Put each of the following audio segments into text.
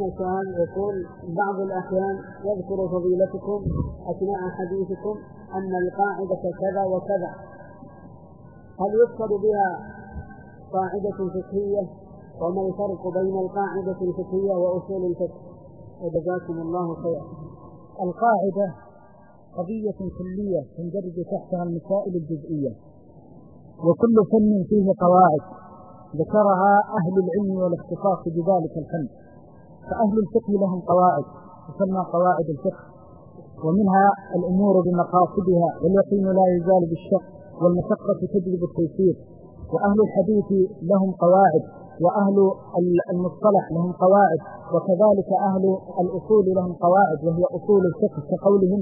هنا سؤال يقول: بعض الأحيان يذكر فضيلتكم أثناء حديثكم أن القاعدة كذا وكذا، هل يقصد بها قاعدة فقهية؟ وما الفرق بين القاعدة الفقهية وأصول الفقه؟ وجزاكم الله خيرا. القاعدة قضية كلية تندرج تحتها المسائل الجزئية، وكل فن فيه قواعد ذكرها أهل العلم والاختصاص بذلك الفن. فأهل الفقه لهم قواعد تسمى قواعد الفقه، ومنها الأمور بمقاصدها، واليقين لا يزال بالشك، والمشقة تجلب التيسير. وأهل الحديث لهم قواعد، وأهل المصطلح لهم قواعد، وكذلك أهل الأصول لهم قواعد وهي أصول الفقه، كقولهم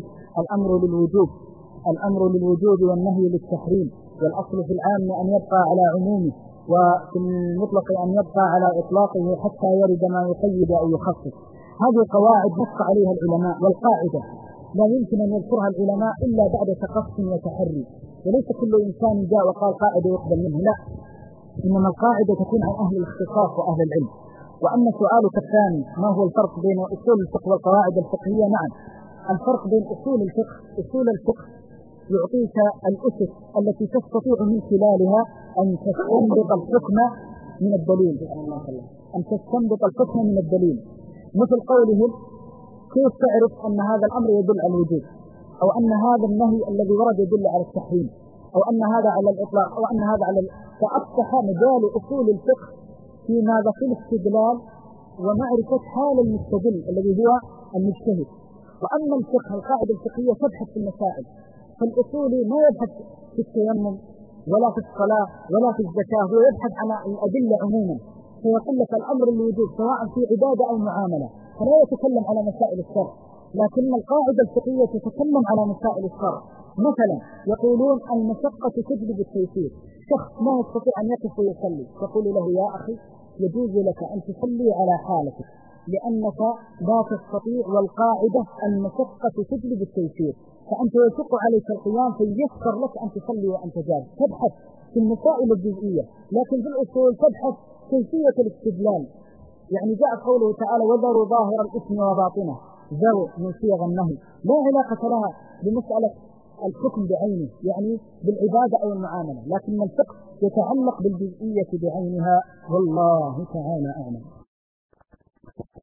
الأمر للوجوب والنهي للتحريم، والأصل في العام أن يبقى على عمومه، وفي المطلق أن يبقى على إطلاقه حتى يرد ما يقيد أو يخصص. هذه قواعد نص عليها العلماء، والقاعدة لا يمكن أن يذكرها العلماء إلا بعد تقص وتحري، وليس كل إنسان جاء وقال قاعدة يقبل منه، لا، إنما القاعدة تكون عن أهل الاختصاص وأهل العلم. وأما سؤالك الثاني ما هو الفرق بين أصول الفقه والقواعد الفقهية؟ نعم، الفرق بين أصول الفقه يعطيك الأسس التي تستطيع من خلالها أن تستنبط الحكم من الدليل، مثل قولهم: كيف تعرف أن هذا الأمر يدل على الوجوب، أو أن هذا النهي الذي ورد يدل على التحريم، أو أن هذا على الإطلاق، أو أن هذا على فأفتح مجال أصول الفقه في ماذا؟ في الاستدلال ومعرفة حال المستدل الذي هو المجتهد. وأما الفقه القاعدة الفقهية تبحث في المسائل، فالأصولي ما يبحث في التيمم ولا في الصلاة ولا في الزكاة، هو يبحث عن الأدلة عموما، فيقول لك الأمر الوجوب سواء في عبادة أو معاملة، فلا يتكلم على مسائل الشرع. لكن القاعدة الفقهية تتكلم على مسائل الشرع. مثلا يقولون المشقة تجلب التيسير، شخص ما يستطيع أن يقف ويصلي، تقول له: يا أخي يجوز لك أن تصلي على حالتك لأنك لا تستطيع، والقاعدة المشقة تجلب التيسير، فأنت يشق عليك القيام فييسر لك أن تصلي وأنت جالس. تبحث في المسائل الجزئية، لكن في الأصول تبحث كيفية الاستدلال. يعني جاء قوله تعالى: وذروا ظاهر الإثم وباطنه، ذروا من صيغ النهي، لا علاقة لها بمسألة الحكم بعينه يعني بالعبادة أو المعاملة، لكن الفقه يتعلق بالجزئية بعينها، والله تعالى أعلم.